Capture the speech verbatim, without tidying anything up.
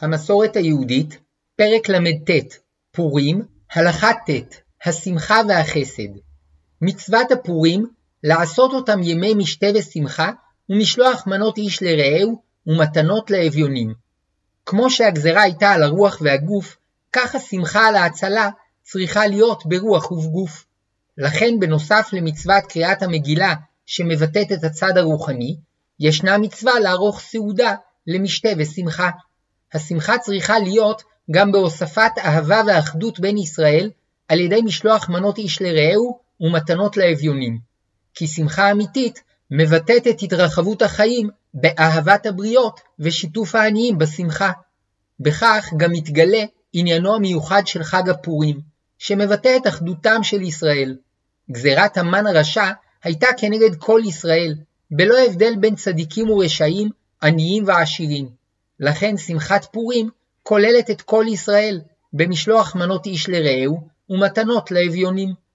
המסורת היהודית, פרק למ"ט, פורים, הלכה ט', השמחה והחסד. מצוות הפורים, לעשות אותם ימי משתה ושמחה, ומשלוח מנות איש לרעהו, ומתנות לאביונים. כמו שהגזרה הייתה על הרוח והגוף, כך השמחה על ההצלה צריכה להיות ברוח ובגוף. לכן בנוסף למצוות קריאת המגילה, שמבטאת את הצד הרוחני, ישנה מצווה לערוך סעודה למשתה ושמחה. השמחה צריכה להיות גם בהוספת אהבה ואחדות בין ישראל, על ידי משלוח מנות איש לרעהו ומתנות לאביונים. כי שמחה אמיתית מבטאת את התרחבות החיים באהבת הבריות ושיתוף העניים בשמחה. בכך גם מתגלה עניינו המיוחד של חג הפורים, שמבטא את אחדותם של ישראל. גזירת המן הרשע הייתה כנגד כל ישראל, בלא הבדל בין צדיקים ורשעים, עניים ועשירים. לכן שמחת פורים כוללת את כל ישראל, במשלוח מנות איש לרעהו ומתנות לאביונים.